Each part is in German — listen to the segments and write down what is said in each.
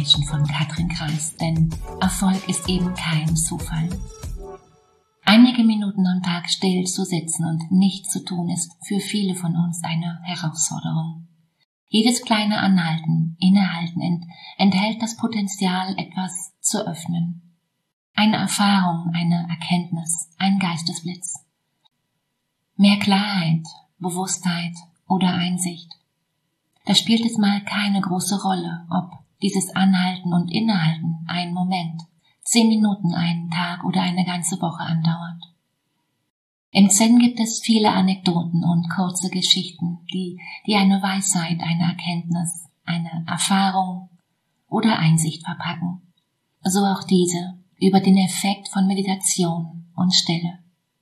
Meditation von Katrin Kreis, denn Erfolg ist eben kein Zufall. Einige Minuten am Tag still zu sitzen und nichts zu tun ist für viele von uns eine Herausforderung. Jedes kleine Anhalten, Innehalten enthält das Potenzial, etwas zu öffnen. Eine Erfahrung, eine Erkenntnis, ein Geistesblitz. Mehr Klarheit, Bewusstheit oder Einsicht. Da spielt es mal keine große Rolle, ob dieses Anhalten und Innehalten einen Moment, 10 Minuten, einen Tag oder eine ganze Woche andauert. Im Zen gibt es viele Anekdoten und kurze Geschichten, die eine Weisheit, eine Erkenntnis, eine Erfahrung oder Einsicht verpacken. So auch diese über den Effekt von Meditation und Stille.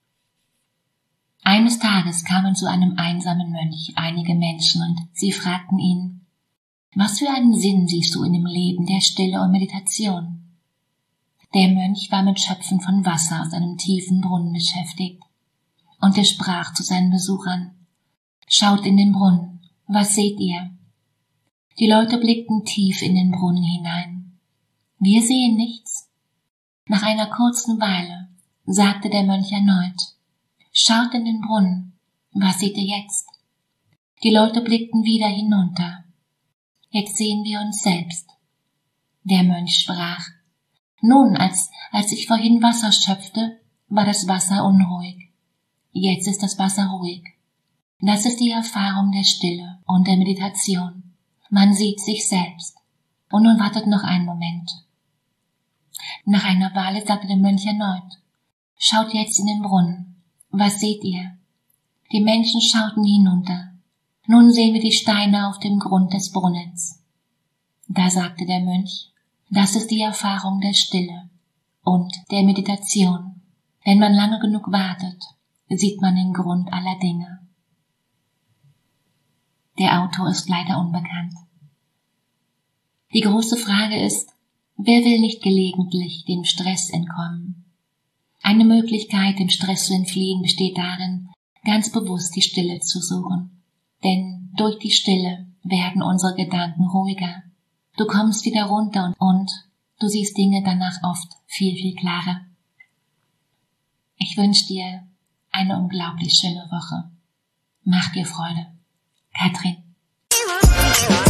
Eines Tages kamen zu einem einsamen Mönch einige Menschen und sie fragten ihn: Was für einen Sinn siehst du in dem Leben der Stille und Meditation? Der Mönch war mit Schöpfen von Wasser aus einem tiefen Brunnen beschäftigt, und er sprach zu seinen Besuchern: Schaut in den Brunnen, was seht ihr? Die Leute blickten tief in den Brunnen hinein. Wir sehen nichts. Nach einer kurzen Weile sagte der Mönch erneut: Schaut in den Brunnen, was seht ihr jetzt? Die Leute blickten wieder hinunter. Jetzt sehen wir uns selbst. Der Mönch sprach: Nun, als ich vorhin Wasser schöpfte, war das Wasser unruhig. Jetzt ist das Wasser ruhig. Das ist die Erfahrung der Stille und der Meditation. Man sieht sich selbst. Und nun wartet noch einen Moment. Nach einer Weile sagte der Mönch erneut: Schaut jetzt in den Brunnen. Was seht ihr? Die Menschen schauten hinunter. Nun sehen wir die Steine auf dem Grund des Brunnens. Da sagte der Mönch: Das ist die Erfahrung der Stille und der Meditation. Wenn man lange genug wartet, sieht man den Grund aller Dinge. Der Autor ist leider unbekannt. Die große Frage ist: Wer will nicht gelegentlich dem Stress entkommen? Eine Möglichkeit, dem Stress zu entfliehen, besteht darin, ganz bewusst die Stille zu suchen. Denn durch die Stille werden unsere Gedanken ruhiger. Du kommst wieder runter und du siehst Dinge danach oft viel, viel klarer. Ich wünsche dir eine unglaublich schöne Woche. Mach dir Freude. Katrin.